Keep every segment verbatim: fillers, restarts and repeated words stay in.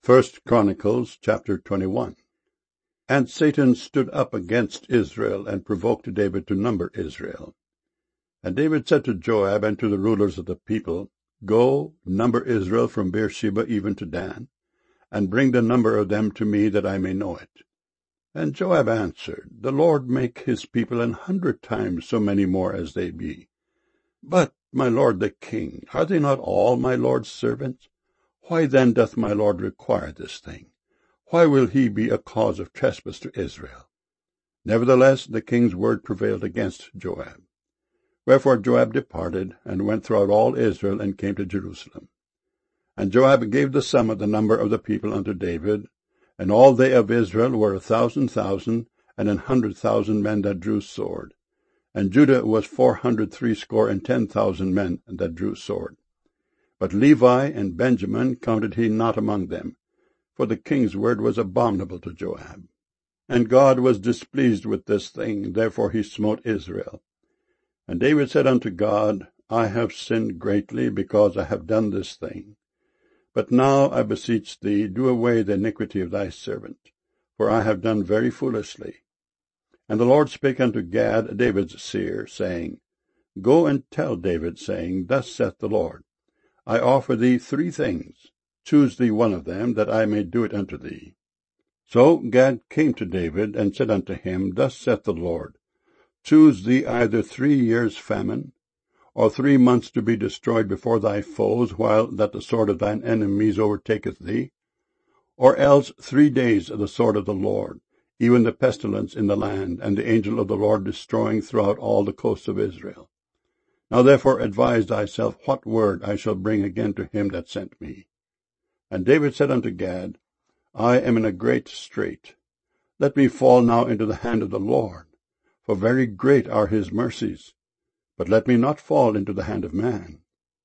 First Chronicles chapter twenty-one. And Satan stood up against Israel, and provoked David to number Israel. And David said to Joab and to the rulers of the people, Go, number Israel from Beersheba even to Dan, and bring the number of them to me, that I may know it. And Joab answered, The Lord make his people an hundred times so many more as they be. But, my lord the king, are they not all my lord's servants? Why then doth my lord require this thing? Why will he be a cause of trespass to Israel? Nevertheless the king's word prevailed against Joab. Wherefore Joab departed, and went throughout all Israel, and came to Jerusalem. And Joab gave the sum of the number of the people unto David, and all they of Israel were a thousand thousand, and an hundred thousand men that drew sword. And Judah was four hundred threescore and ten thousand men that drew sword. But Levi and Benjamin counted he not among them, for the king's word was abominable to Joab. And God was displeased with this thing, therefore he smote Israel. And David said unto God, I have sinned greatly, because I have done this thing. But now, I beseech thee, do away the iniquity of thy servant, for I have done very foolishly. And the Lord spake unto Gad, David's seer, saying, Go and tell David, saying, Thus saith the Lord, I offer thee three things. Choose thee one of them, that I may do it unto thee. So Gad came to David, and said unto him, Thus saith the Lord, Choose thee either three years' famine, or three months to be destroyed before thy foes, while that the sword of thine enemies overtaketh thee, or else three days of the sword of the Lord, even the pestilence in the land, and the angel of the Lord destroying throughout all the coasts of Israel. Now therefore advise thyself what word I shall bring again to him that sent me. And David said unto Gad, I am in a great strait. Let me fall now into the hand of the Lord, for very great are his mercies. But let me not fall into the hand of man.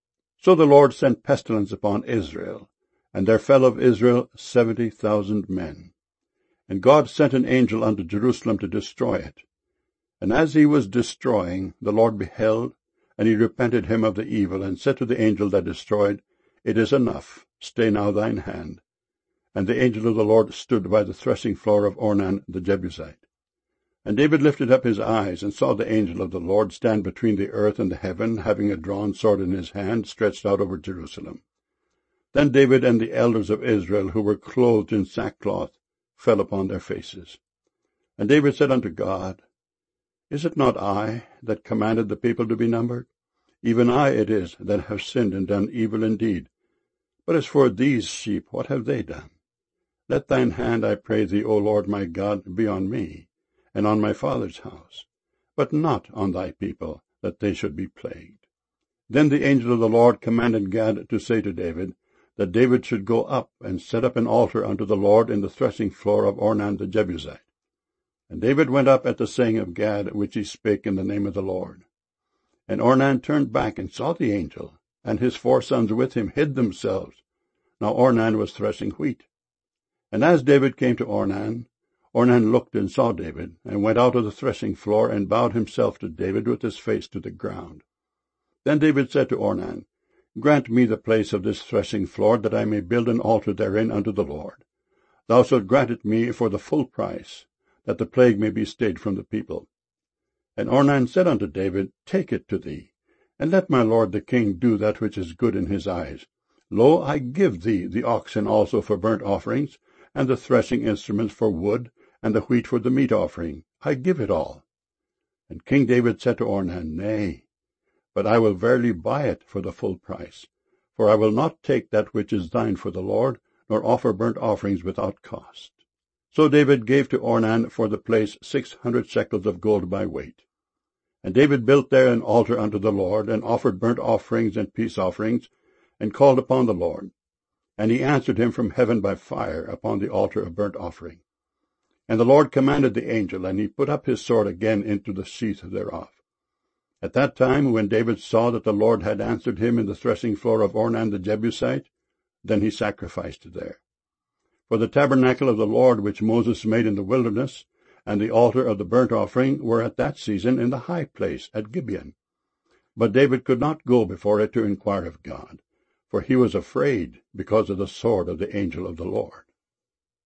So the Lord sent pestilence upon Israel, and there fell of Israel seventy thousand men. And God sent an angel unto Jerusalem to destroy it. And as he was destroying, the Lord beheld, and he repented him of the evil, and said to the angel that destroyed, It is enough, stay now thine hand. And the angel of the Lord stood by the threshing floor of Ornan the Jebusite. And David lifted up his eyes, and saw the angel of the Lord stand between the earth and the heaven, having a drawn sword in his hand, stretched out over Jerusalem. Then David and the elders of Israel, who were clothed in sackcloth, fell upon their faces. And David said unto God, Is it not I that commanded the people to be numbered? Even I it is that have sinned and done evil indeed. But as for these sheep, what have they done? Let thine hand, I pray thee, O Lord my God, be on me, and on my father's house, but not on thy people, that they should be plagued. Then the angel of the Lord commanded Gad to say to David, that David should go up and set up an altar unto the Lord in the threshing floor of Ornan the Jebusite. And David went up at the saying of Gad, which he spake in the name of the Lord. And Ornan turned back and saw the angel, and his four sons with him hid themselves. Now Ornan was threshing wheat. And as David came to Ornan, Ornan looked and saw David, and went out of the threshing floor, and bowed himself to David with his face to the ground. Then David said to Ornan, Grant me the place of this threshing floor, that I may build an altar therein unto the Lord. Thou shalt grant it me for the full price, that the plague may be stayed from the people. And Ornan said unto David, Take it to thee, and let my lord the king do that which is good in his eyes. Lo, I give thee the oxen also for burnt offerings, and the threshing instruments for wood, and the wheat for the meat offering. I give it all. And King David said to Ornan, Nay, but I will verily buy it for the full price, for I will not take that which is thine for the Lord, nor offer burnt offerings without cost. So David gave to Ornan for the place six hundred shekels of gold by weight. And David built there an altar unto the Lord, and offered burnt offerings and peace offerings, and called upon the Lord. And he answered him from heaven by fire upon the altar of burnt offering. And the Lord commanded the angel, and he put up his sword again into the sheath thereof. At that time, when David saw that the Lord had answered him in the threshing floor of Ornan the Jebusite, then he sacrificed there. For the tabernacle of the Lord which Moses made in the wilderness, and the altar of the burnt offering, were at that season in the high place at Gibeon. But David could not go before it to inquire of God, for he was afraid because of the sword of the angel of the Lord.